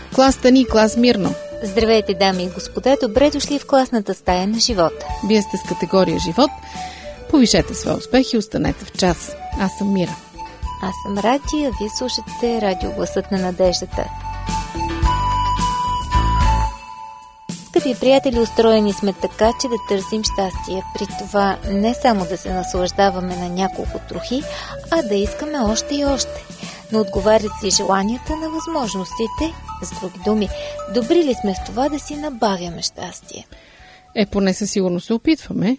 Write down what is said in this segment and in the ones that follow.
Клас Тани, клас Мирно. Здравейте, дами и господа, добре дошли в класната стая на живота. Вие сте с категория живот. Повишете своя успех и останете в час. Аз съм Мира. Аз съм Ради, а вие слушате радио Гласът на надеждата. Скъпи приятели, устроени сме така, че да търсим щастие. При това не само да се наслаждаваме на няколко трохи, а да искаме още и още. Но отговарят ли желанията на възможностите? С други думи, добри ли сме в това да си набавяме щастие? Поне със сигурно се опитваме.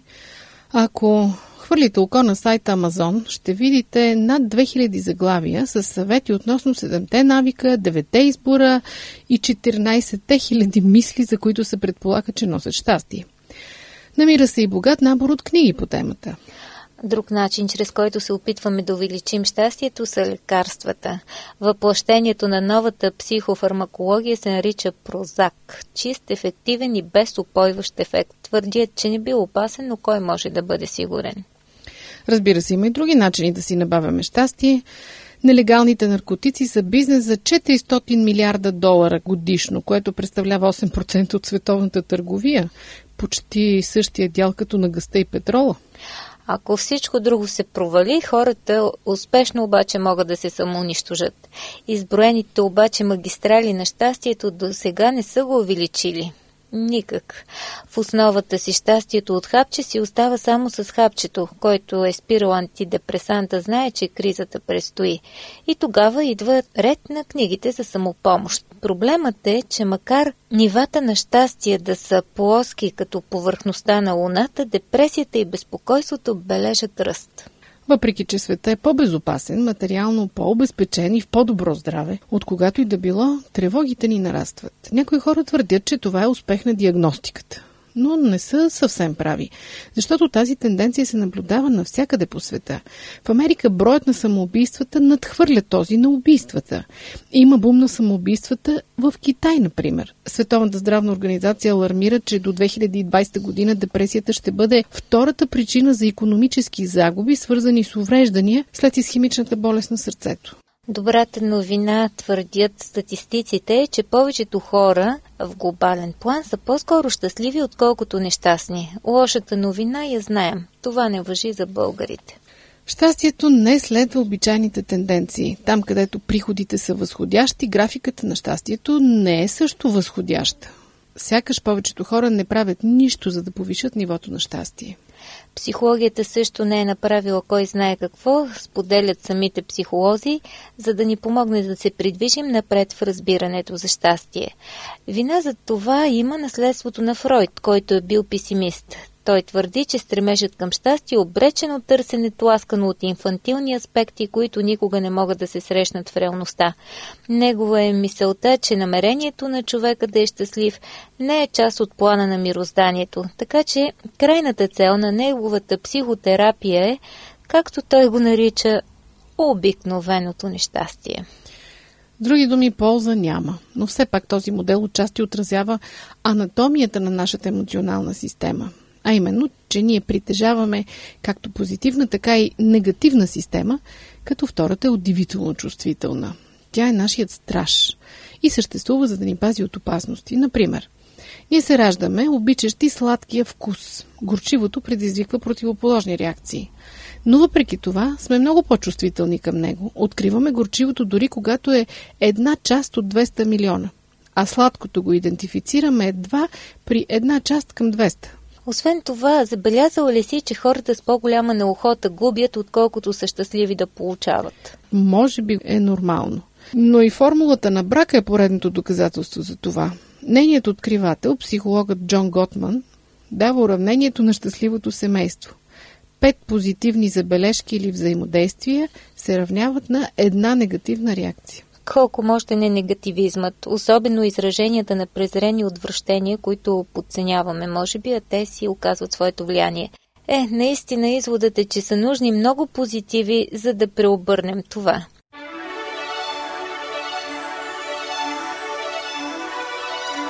Ако хвърлите око на сайта Amazon, ще видите над 2000 заглавия с съвети относно 7-те навика, 9-те избора и 14-те хиляди мисли, за които се предполага, че носят щастие. Намира се и богат набор от книги по темата. Друг начин, чрез който се опитваме да увеличим щастието, са лекарствата. Въплъщението на новата психофармакология се нарича Прозак. Чист, ефективен и без упойващ ефект. Твърдят, че не бил опасен, но кой може да бъде сигурен? Разбира се, има и други начини да си набавяме щастие. Нелегалните наркотици са бизнес за 400 милиарда долара годишно, което представлява 8% от световната търговия. Почти същия дял като на газта и петрола. Ако всичко друго се провали, хората успешно обаче могат да се самоунищожат. Изброените обаче магистрали на щастието до сега не са го увеличили. Никак. В основата си щастието от хапче си остава само с хапчето, който е спирал антидепресанта, знае, че кризата предстои. И тогава идва ред на книгите за самопомощ. Проблемът е, че макар нивата на щастие да са плоски като повърхността на луната, депресията и безпокойството бележат ръст. Въпреки че света е по-безопасен, материално по-обезпечен и в по-добро здраве, от когато и да било, тревогите ни нарастват. Някои хора твърдят, че това е успех на диагностиката, но не са съвсем прави, защото тази тенденция се наблюдава навсякъде по света. В Америка броят на самоубийствата надхвърля този на убийствата. Има бум на самоубийствата в Китай, например. Световната здравна организация алармира, че до 2020 година депресията ще бъде втората причина за икономически загуби, свързани с увреждания след исхемичната болест на сърцето. Добрата новина, твърдят статистиците, е, че повечето хора в глобален план са по-скоро щастливи, отколкото нещастни. Лошата новина я знаем. Това не важи за българите. Щастието не следва обичайните тенденции. Там, където приходите са възходящи, графиката на щастието не е също възходяща. Сякаш повечето хора не правят нищо, за да повишат нивото на щастие. Психологията също не е направила кой знае какво, споделят самите психолози, за да ни помогне да се придвижим напред в разбирането за щастие. Вина за това има наследството на Фройд, който е бил песимист. Той твърди, че стремежът към щастие е обречен от търсенето, ласкано от инфантилни аспекти, които никога не могат да се срещнат в реалността. Негова е мисълта, че намерението на човека да е щастлив не е част от плана на мирозданието, така че крайната цел на неговата психотерапия е, както той го нарича, обикновеното нещастие. Други думи, полза няма, но все пак този модел отчасти отразява анатомията на нашата емоционална система. А именно, че ние притежаваме както позитивна, така и негативна система, като втората е удивително чувствителна. Тя е нашият страж и съществува, за да ни пази от опасности. Например, ние се раждаме, обичащи сладкия вкус. Горчивото предизвиква противоположни реакции. Но въпреки това сме много по-чувствителни към него. Откриваме горчивото дори когато е една част от 200 милиона. А сладкото го идентифицираме едва при една част към 200. Освен това, забелязала ли си, че хората с по-голяма неохота губят, отколкото са щастливи да получават? Може би е нормално. Но и формулата на брака е поредното доказателство за това. Нейният откривател, психологът Джон Готман, дава уравнението на щастливото семейство. 5 позитивни забележки или взаимодействия се равняват на една негативна реакция. Колко мощен е негативизмът, особено израженията на презрение и отвращение, които подценяваме, може би, а те си оказват своето влияние. Наистина изводът е, че са нужни много позитиви, за да преобърнем това.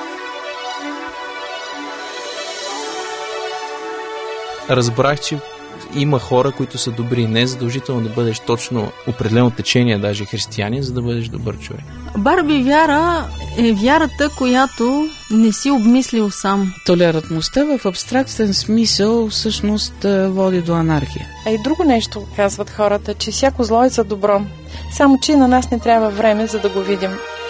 Разбрах, че Има хора, които са добри. Не е задължително да бъдеш точно определено течение, даже християнин, за да бъдеш добър човек. Барби вяра е вярата, която не си обмислил сам. Толерантността в абстрактен смисъл всъщност води до анархия. А и друго нещо казват хората, че всяко зло е за добро. Само че на нас не трябва време, за да го видим.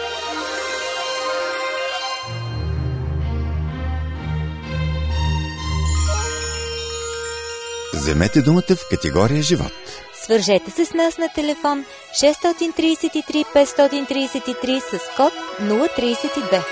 Вземете думата в категория живот. Свържете се с нас на телефон 633 533 с код 032.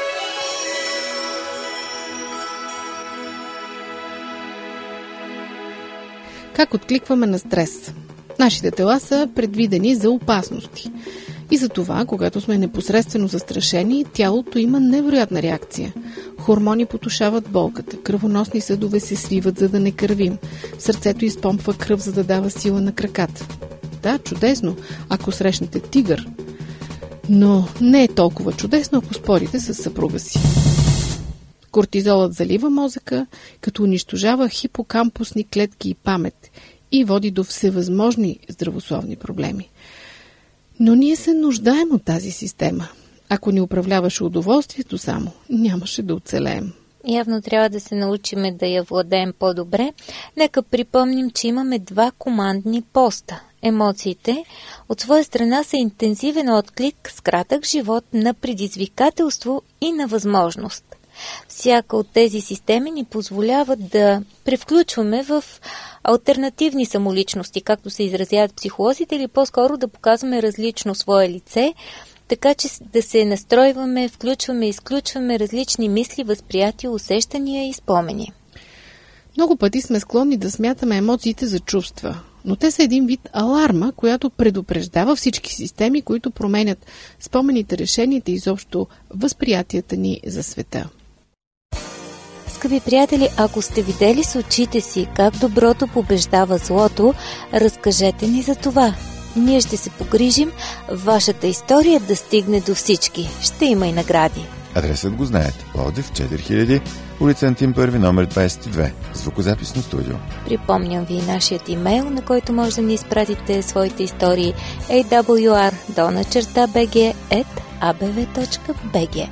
Как откликваме на стрес? Нашите тела са предвидени за опасности. И за това, когато сме непосредствено застрашени, тялото има невероятна реакция. Хормони потушават болката, кръвоносни съдове се свиват, за да не кървим. Сърцето изпомпва кръв, за да дава сила на краката. Да, чудесно, ако срещнете тигър. Но не е толкова чудесно, ако спорите с съпруга си. Кортизолът залива мозъка, като унищожава хипокампусни клетки и памет и води до всевъзможни здравословни проблеми. Но ние се нуждаем от тази система. Ако ни управляваше удоволствието само, нямаше да оцелеем. Явно трябва да се научиме да я владеем по-добре. Нека припомним, че имаме два командни поста. Емоциите от своя страна са интензивен отклик с кратък живот на предизвикателство и на възможност. Всяка от тези системи ни позволява да превключваме в алтернативни самоличности, както се изразяват психолозите, или по-скоро да показваме различно свое лице, така че да се настройваме, включваме, изключваме различни мисли, възприятия, усещания и спомени. Много пъти сме склонни да смятаме емоциите за чувства, но те са един вид аларма, която предупреждава всички системи, които променят спомените, решенията и изобщо възприятията ни за света. Скъпи приятели, ако сте видели с очите си как доброто побеждава злото, разкажете ни за това. Ние ще се погрижим вашата история да стигне до всички. Ще има и награди. Адресът го знаете. Пловдив 4000, улица Антим 1, номер 22. Звукозаписно студио. Припомням ви нашият имейл, на който може да ни изпратите своите истории awr@abv.bg.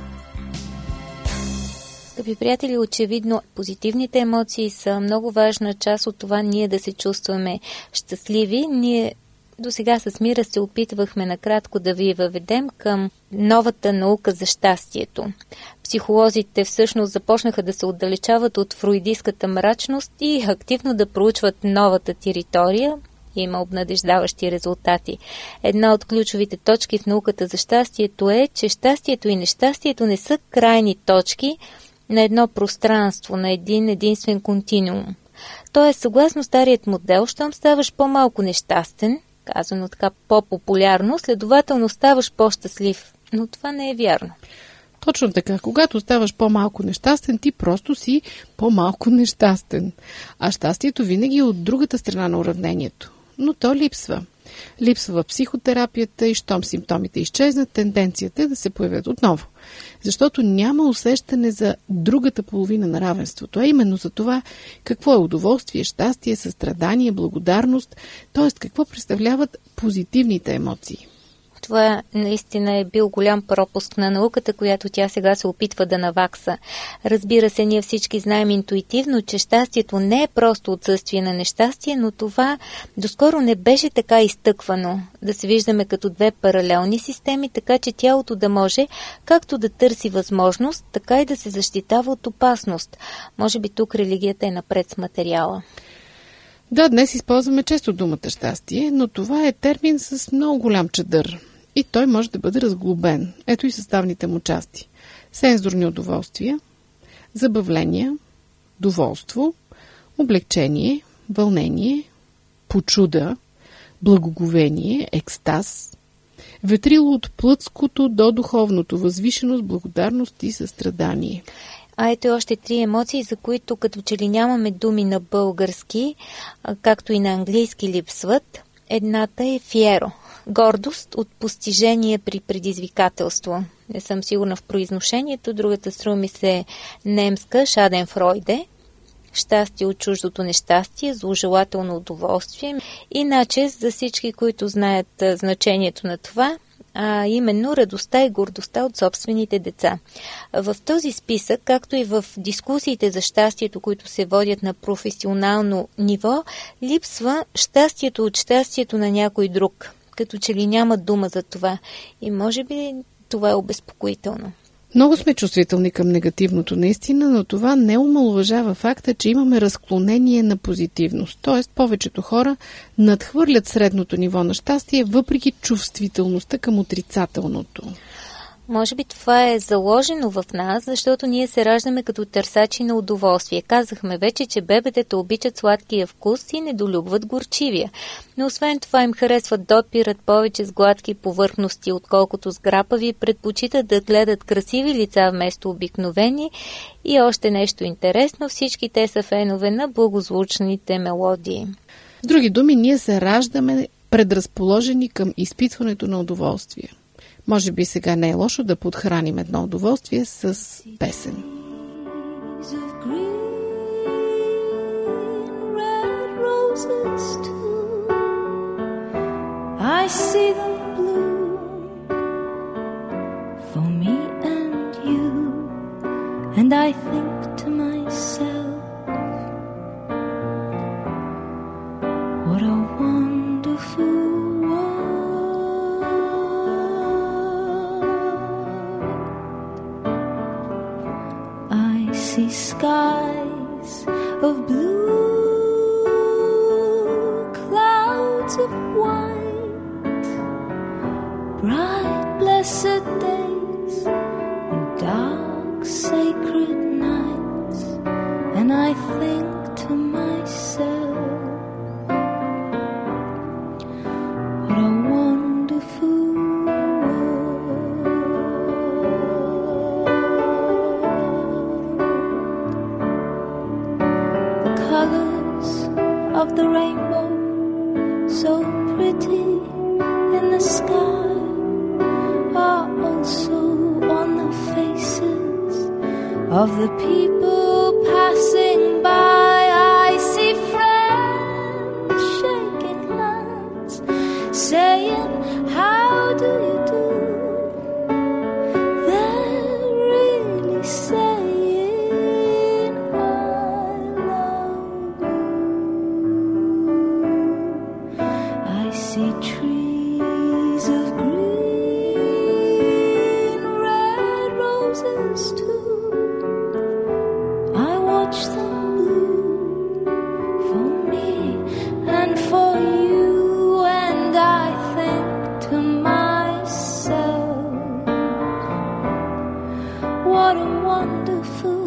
Скъпи приятели, очевидно позитивните емоции са много важна част от това ние да се чувстваме щастливи. Ние до сега с Мира се опитвахме накратко да ви въведем към новата наука за щастието. Психолозите всъщност започнаха да се отдалечават от фройдистката мрачност и активно да проучват новата територия. Има обнадеждаващи резултати. Една от ключовите точки в науката за щастието е, че щастието и нещастието не са крайни точки на едно пространство, на един единствен континуум. Тоест, съгласно старият модел, щом ставаш по-малко нещастен, казано така по-популярно, следователно ставаш по-щастлив. Но това не е вярно. Точно така. Когато ставаш по-малко нещастен, ти просто си по-малко нещастен. А щастието винаги е от другата страна на уравнението. Но то липсва. Липсва в психотерапията и щом симптомите изчезнат, тенденцията е да се появят отново. Защото няма усещане за другата половина на равенството, а именно за това какво е удоволствие, щастие, състрадание, благодарност, т.е. какво представляват позитивните емоции. Това наистина е бил голям пропуск на науката, която тя сега се опитва да навакса. Разбира се, ние всички знаем интуитивно, че щастието не е просто отсъствие на нещастие, но това доскоро не беше така изтъквано. Да се виждаме като две паралелни системи, така че тялото да може както да търси възможност, така и да се защитава от опасност. Може би тук религията е напред с материала. Да, днес използваме често думата щастие, но това е термин с много голям чадър. И той може да бъде разглобен. Ето и съставните му части. Сензорни удоволствия, забавления, доволство, облегчение, вълнение, почуда, благоговение, екстаз, ветрило от плътското до духовното, възвишеност, благодарност и състрадание. А ето още три емоции, за които като че ли нямаме думи на български, както и на английски липсват. Едната е фиеро. Гордост от постижение при предизвикателство. Не съм сигурна в произношението. Другата струва ми се немска, шаденфройде. щастие от чуждото нещастие, зложелателно удоволствие и начест за всички, които знаят значението на това, а именно радостта и гордостта от собствените деца. В този списък, както и в дискусиите за щастието, които се водят на професионално ниво, липсва щастието от щастието на някой друг, като че ли няма дума за това. И може би това е обезпокоително. Много сме чувствителни към негативното наистина, но това не омаловажава факта, че имаме разклонение на позитивност. Т.е. повечето хора надхвърлят средното ниво на щастие, въпреки чувствителността към отрицателното. Може би това е заложено в нас, защото ние се раждаме като търсачи на удоволствие. Казахме вече, че бебетата обичат сладкия вкус и недолюбват горчивия. Но освен това им харесват да отпират повече с гладки повърхности, отколкото с грапави, предпочитат да гледат красиви лица вместо обикновени. И още нещо интересно, всички те са фенове на благозвучните мелодии. С други думи, ние се раждаме предразположени към изпитването на удоволствие. Може би сега не е лошо да подхраним едно удоволствие с песен. I see them bloom for me and you, and I think to myself, what a wonderful skies of blue, clouds of white, bright blessed days, and dark sacred nights, and I think to myself, what a wonderful of the rainbow, so pretty in the sky, are also on the faces of the people passing by. I see friends shaking hands, saying, how do you do? They're really saying, see trees of green, red roses too. I watch them bloom for me and for you, and I think to myself, what a wonderful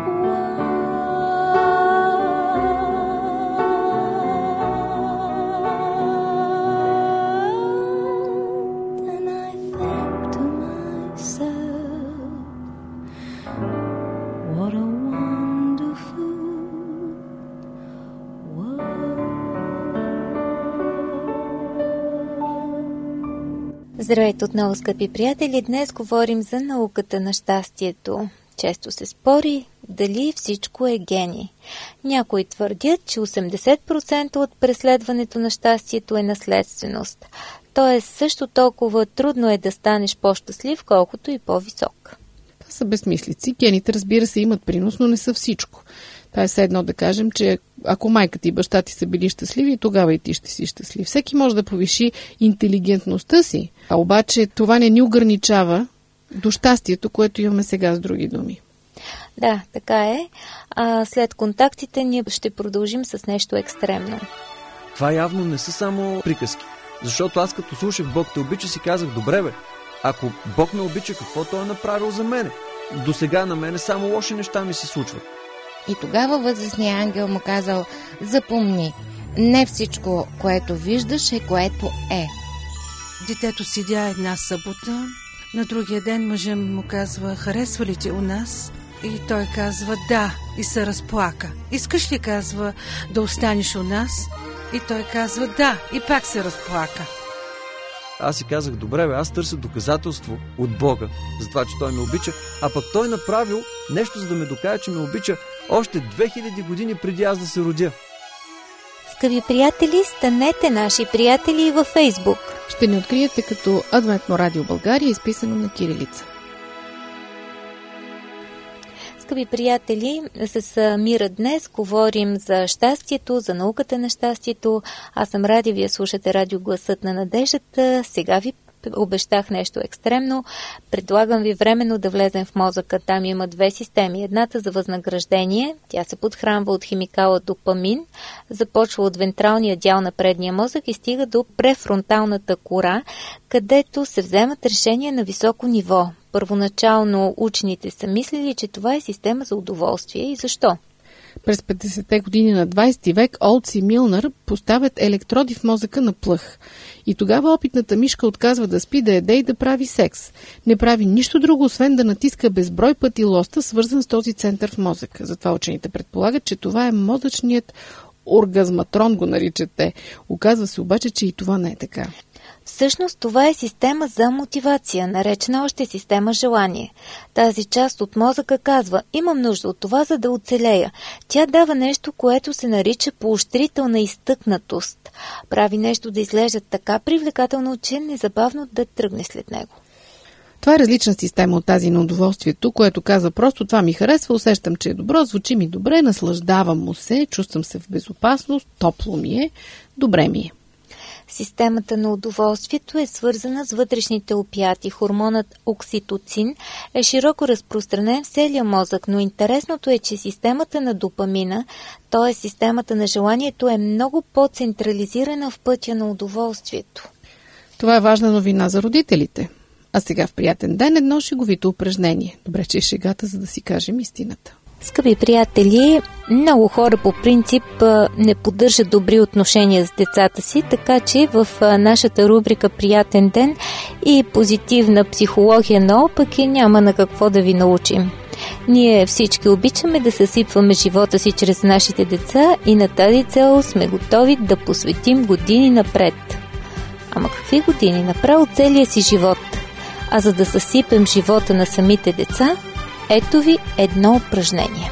Здравейте отново, скъпи приятели! Днес говорим за науката на щастието. Често се спори дали всичко е гений. Някои твърдят, че 80% от преследването на щастието е наследственост. Тоест също толкова трудно е да станеш по-щастлив, колкото и по-висок. Това са безмислици. Гените, разбира се, имат принос, но не са всичко. Това е все едно да кажем, че ако майка ти и баща ти са били щастливи, тогава и ти ще си щастлив. Всеки може да повиши интелигентността си, а обаче това не ни ограничава до щастието, което имаме сега, с други думи. Да, така е. След контактите ние ще продължим с нещо екстремно. Това явно не са само приказки. Защото аз като слушах Бог те обича, си казах, добре бе, ако Бог ме обича, какво Той е направил за мене? До сега на мене само лоши неща ми се случват. И тогава възрастният ангел му казал, запомни, не всичко, което виждаш е което е. Детето седя една събота, на другия ден мъжът му казва, харесва ли ти у нас? И той казва, да, и се разплака. Искаш ли, казва, да останеш у нас? И той казва, да, и пак се разплака. Аз си казах, добре бе, аз търся доказателство от Бога за това, че Той ме обича, а пък Той направил нещо, за да ме докаже, че ме обича Още 2000 години преди аз да се родя. Скъпи приятели, станете наши приятели и във Фейсбук. Ще ни откриете като Адвентно радио България, изписано на кирилица. Скъпи приятели, с Мира днес говорим за щастието, за науката на щастието. Аз съм Ради, вие слушате радио Гласът на надеждата. Сега ви обещах нещо екстремно. Предлагам ви временно да влезем в мозъка. Там има две системи. Едната за възнаграждение. Тя се подхранва от химикала допамин. Започва от вентралния дял на предния мозък и стига до префронталната кора, където се вземат решения на високо ниво. Първоначално учените са мислили, че това е система за удоволствие. И защо? През 50-те години на 20 век Олдс и Милнър поставят електроди в мозъка на плъх. И тогава опитната мишка отказва да спи, да яде и да прави секс. Не прави нищо друго, освен да натиска безброй пъти лоста, свързан с този център в мозъка. Затова учените предполагат, че това е мозъчният оргазматрон, го наричат те. Оказва се обаче, че и това не е така. Всъщност това е система за мотивация, наречена още система желание. Тази част от мозъка казва: имам нужда от това, за да оцелея. Тя дава нещо, което се нарича поощрителна изтъкнатост. Прави нещо да изглежда така привлекателно, че незабавно да тръгне след него. Това е различна система от тази на удоволствието, което казва просто: това ми харесва, усещам, че е добро, звучи ми добре, наслаждавам му се, чувствам се в безопасност, топло ми е, добре ми е. Системата на удоволствието е свързана с вътрешните опиати. Хормонът окситоцин е широко разпространен в целия мозък, но интересното е, че системата на допамина, т.е. системата на желанието, е много по-централизирана в пътя на удоволствието. Това е важна новина за родителите. А сега в приятен ден едно шеговито упражнение. Добре, че е шегата, за да си кажем истината. Скъпи приятели, много хора по принцип не поддържат добри отношения с децата си, така че в нашата рубрика Приятен ден и позитивна психология на опаки няма на какво да ви научим. Ние всички обичаме да съсипваме живота си чрез нашите деца и на тази цел сме готови да посветим години напред. Ама какви години? Направо целия си живот. А за да съсипем живота на самите деца, ето ви едно упражнение.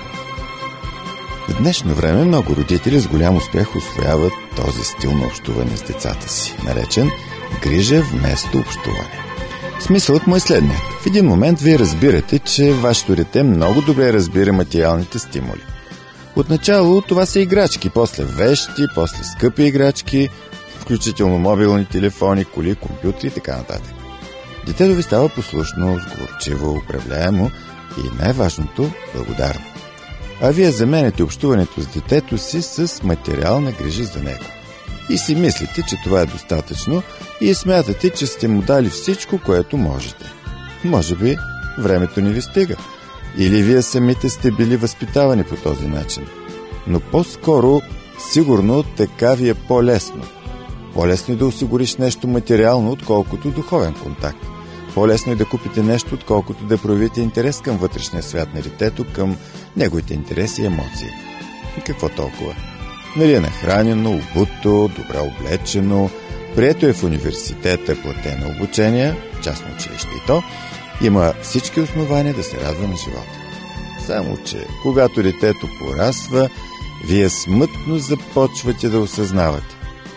В днешно време много родители с голям успех усвояват този стил на общуване с децата си, наречен грижа вместо общуване. Смисълът му е следният. В един момент вие разбирате, че вашето дете много добре разбира материалните стимули. Отначало това са играчки, после вещи, после скъпи играчки, включително мобилни телефони, коли, компютри и така нататък. Детето ви става послушно, сговорчиво, управляемо и най-важното – благодарно. А вие заменяте общуването с детето си с материална грижа за него. И си мислите, че това е достатъчно и смятате, че сте му дали всичко, което можете. Може би времето не ви стига. Или вие самите сте били възпитавани по този начин. Но по-скоро, сигурно, така ви е по-лесно. По-лесно е да осигуриш нещо материално, отколкото духовен контакт. По-лесно е да купите нещо, отколкото да проявите интерес към вътрешния свят на детето, към неговите интереси и емоции. И какво толкова? Нали е нахранено, обуто, добре облечено, прието е в университета, платено обучение, частно училище и то, има всички основания да се радва на живота. Само че, когато детето порасва, вие смътно започвате да осъзнавате,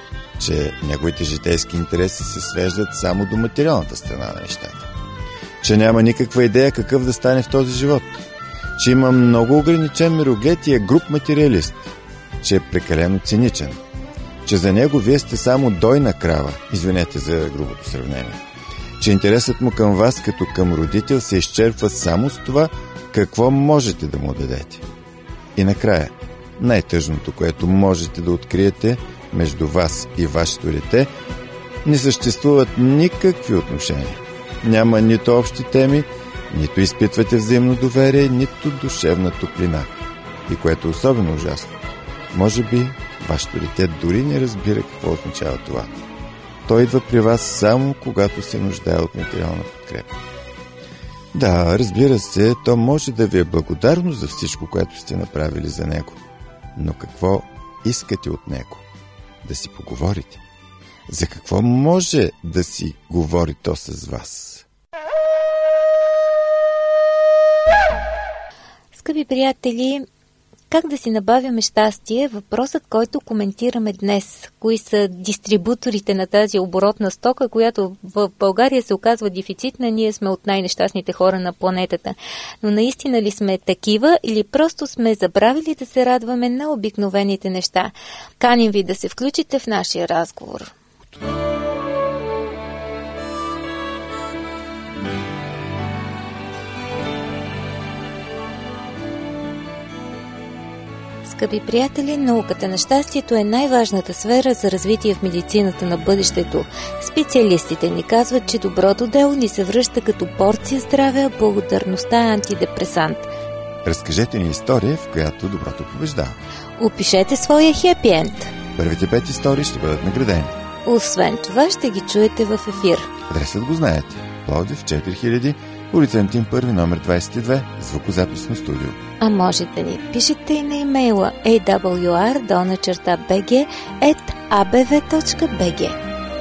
че неговите житейски интереси се свеждат само до материалната страна на нещата. Че няма никаква идея какъв да стане в този живот. Че има много ограничен мироглед и е груб материалист. Че е прекалено циничен. Че за него вие сте само дойна крава, извинете за грубото сравнение. Че интересът му към вас като към родител се изчерпва само с това, какво можете да му дадете. И накрая, най-тъжното, което можете да откриете между вас и вашето дете, не съществуват никакви отношения. Няма нито общи теми, нито изпитвате взаимно доверие, нито душевна топлина. И което е особено ужасно, може би вашето дете дори не разбира какво означава това. Той идва при вас само когато се нуждае от материална подкрепа. Да, разбира се, то може да ви е благодарно за всичко, което сте направили за него. Но какво искате от него? Да си поговорите. За какво може да си говори то с вас? Скъпи приятели, Как да си набавяме щастие? Въпросът, който коментираме днес. Кои са дистрибуторите на тази оборотна стока, която в България се оказва дефицитна, ние сме от най-нещастните хора на планетата. Но наистина ли сме такива или просто сме забравили да се радваме на обикновените неща? Каним ви да се включите в нашия разговор. Скъпи приятели, науката на щастието е най-важната сфера за развитие в медицината на бъдещето. Специалистите ни казват, че доброто дело ни се връща като порция здраве, а благодарността е антидепресант. Разкажете ни история, в която доброто побеждава. Опишете своя хепи енд. Първите 5 истории ще бъдат наградени. Освен това ще ги чуете в ефир. Адресът го знаете. Пловдив 4000, улица Антим 1, номер 22, звукозаписно студио. А може да ни пишете и на имейла awr@abv.bg.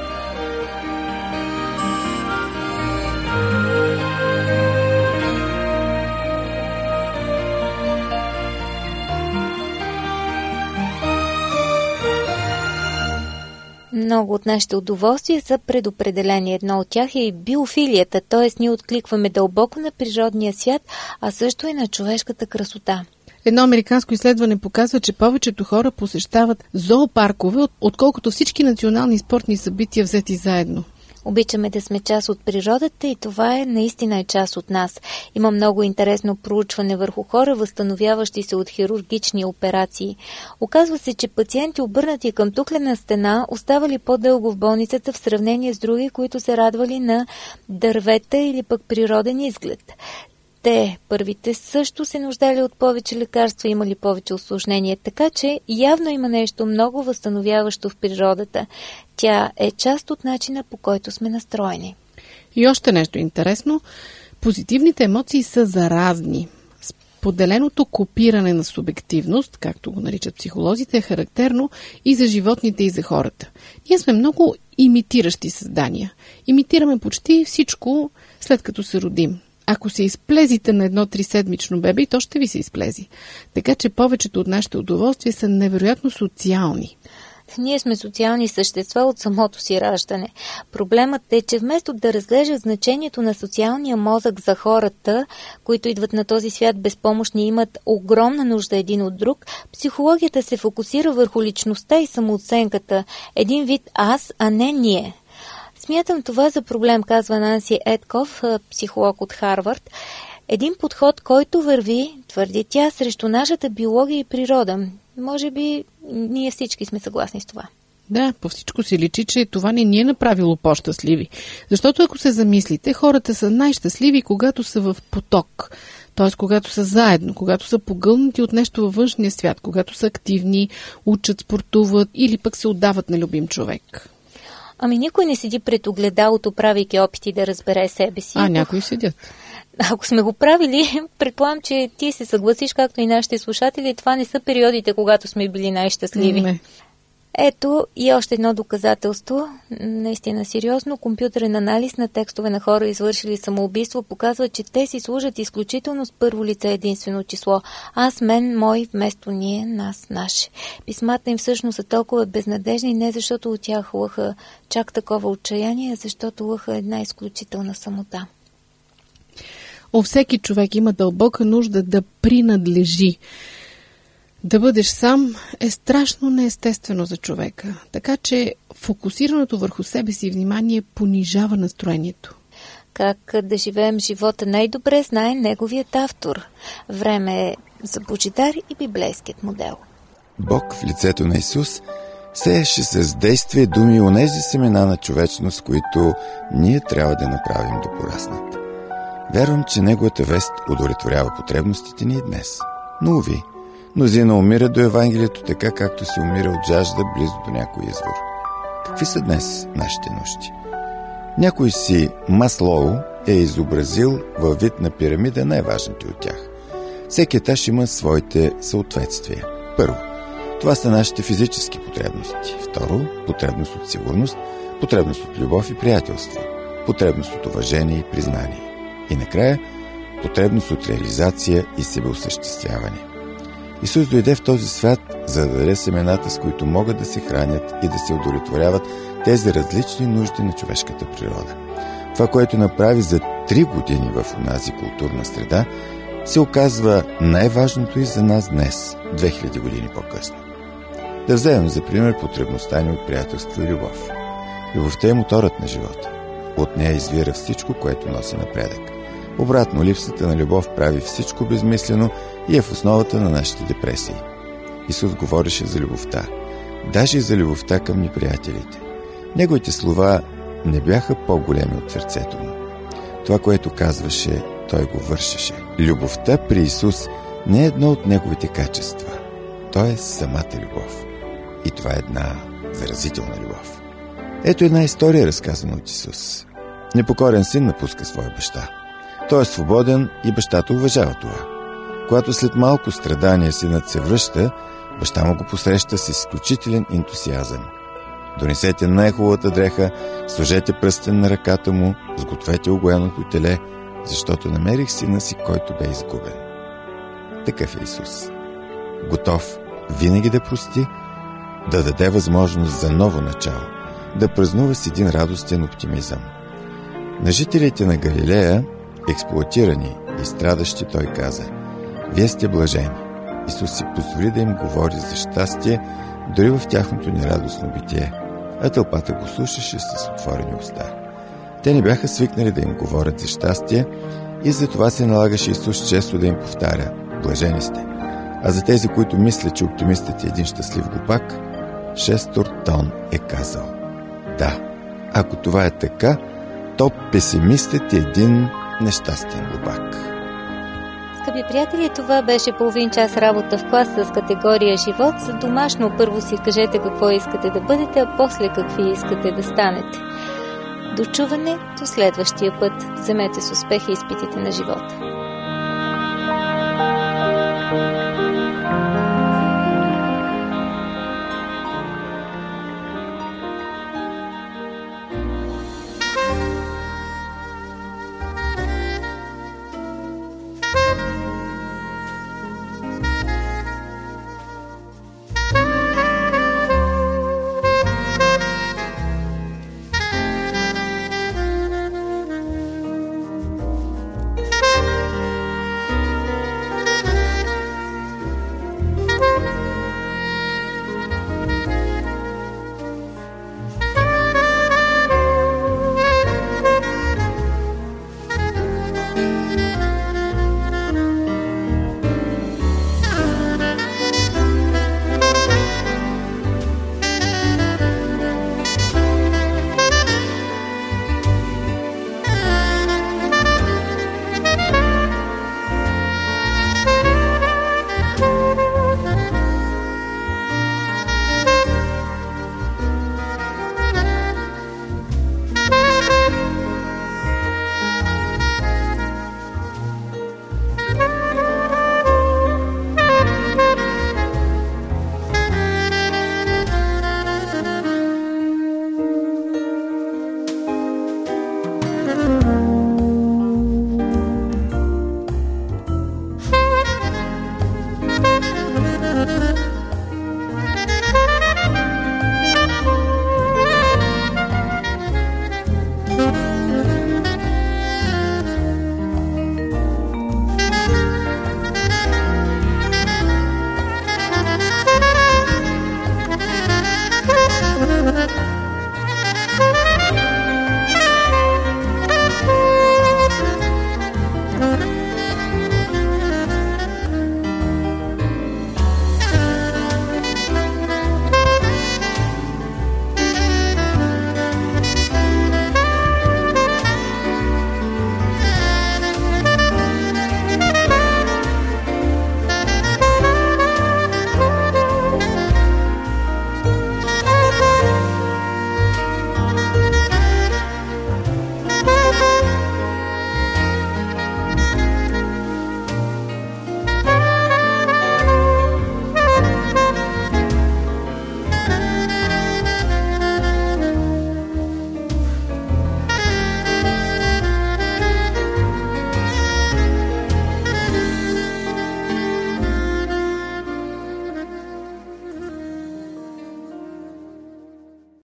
Много от нашите удоволствия са предопределени. Едно от тях е и биофилията, т.е. ние откликваме дълбоко на природния свят, а също и на човешката красота. Едно американско изследване показва, че повечето хора посещават зоопаркове, отколкото всички национални спортни събития взети заедно. Обичаме да сме част от природата и това е наистина част от нас. Има много интересно проучване върху хора, възстановяващи се от хирургични операции. Оказва се, че пациенти, обърнати към тухлена стена, оставали по-дълго в болницата в сравнение с други, които се радвали на дървета или пък природен изглед. Те, първите, също се нуждали от повече лекарства, имали повече усложнения, така че явно има нещо много възстановяващо в природата. Тя е част от начина, по който сме настроени. И още нещо интересно. Позитивните емоции са заразни. Споделеното копиране на субективност, както го наричат психолозите, е характерно и за животните, и за хората. Ние сме много имитиращи създания. Имитираме почти всичко, след като се родим. Ако се изплезите на едно 3-седмично бебе, то ще ви се изплези. Така че повечето от нашите удоволствия са невероятно социални. Ние сме социални същества от самото си раждане. Проблемът е, че вместо да разглеждат значението на социалния мозък за хората, които идват на този свят безпомощни и имат огромна нужда един от друг, психологията се фокусира върху личността и самооценката. Един вид аз, а не ние. Смятам това за проблем, казва Нанси Етков, психолог от Харвард. Един подход, който върви, твърди тя, срещу нашата биология и природа. Може би ние всички сме съгласни с това. Да, по всичко се личи, че това не ни е направило по-щастливи. Защото ако се замислите, хората са най-щастливи, когато са в поток. Т.е. когато са заедно, когато са погълнати от нещо във външния свят, когато са активни, учат, спортуват или пък се отдават на любим човек. Ами никой не седи пред огледалото, правейки опити да разбере себе си. Някои седят. Ако сме го правили, предполагам, че ти се съгласиш, както и нашите слушатели, това не са периодите, когато сме били най-щастливи. Не. Ето и още едно доказателство, наистина сериозно, компютърен анализ на текстове на хора, извършили самоубийство, показва, че те си служат изключително с първо лице единствено число. Аз, мен, мой, вместо ние, нас, наше. Писмата им всъщност са толкова безнадежни, не защото от тях лъха чак такова отчаяние, а защото лъха една изключителна самота. У всеки човек има дълбока нужда да принадлежи. Да бъдеш сам е страшно неестествено за човека, така че фокусирането върху себе си и внимание понижава настроението. Как да живеем живота най-добре, знае неговият автор. Време е за Божидар и библейският модел. Бог в лицето на Исус сееше с действие думи и онези семена на човечност, които ние трябва да направим да пораснат. Вярвам, че неговата вест удовлетворява потребностите ни и днес. Но уви, мнозина умират до Евангелието така, както се умира от жажда близо до някой извор. Какви са днес нашите нужди? Някой си Маслоу е изобразил във вид на пирамида най-важните от тях. Всеки етаж има своите съответствия. Първо, това са нашите физически потребности. Второ, потребност от сигурност, потребност от любов и приятелство, потребност от уважение и признание. И накрая, потребност от реализация и себеосъществяване. Исус дойде в този свят, за да даде семената, с които могат да се хранят и да се удовлетворяват тези различни нужди на човешката природа. Това, което направи за 3 години в онази културна среда, се оказва най-важното и за нас днес, 2000 години по-късно. Да вземем за пример потребността ни от приятелство и любов. Любовта е моторът на живота. От нея извира всичко, което носи напредък. Обратно, липсата на любов прави всичко безмислено и е в основата на нашите депресии. Исус говореше за любовта, даже и за любовта към неприятелите. Неговите слова не бяха по-големи от сърцето му. Това, което казваше, той го вършеше. Любовта при Исус не е едно от неговите качества. Той е самата любов. И това е една заразителна любов. Ето една история, разказана от Исус. Непокорен син напуска своя баща. Той е свободен и бащата уважава това. Когато след малко страдание синът се връща, баща му го посреща с изключителен ентусиазъм. Донесете най-хубавата дреха, сложете пръстен на ръката му, сгответе огоеното теле, защото намерих сина си, който бе изгубен. Такъв е Исус. Готов винаги да прости, да даде възможност за ново начало, да празнува с един радостен оптимизъм. На жителите на Галилея, експлоатирани и страдащи, той каза: вие сте блажени. Исус си позволи да им говори за щастие, дори в тяхното нерадостно битие, а тълпата го слушаше с отворени уста. Те не бяха свикнали да им говорят за щастие и затова се налагаше Исус често да им повтаря: блажени сте. А за тези, които мислят, че оптимистът е един щастлив глупак, Шестор Тон е казал: да, ако това е така, то песимистът е един нещастен глупак. Скъпи приятели, това беше половин час работа в клас с категория живот. За домашно първо си кажете какво искате да бъдете, а после какви искате да станете. До чуване, до следващия път. Вземете с успех изпитите на живота.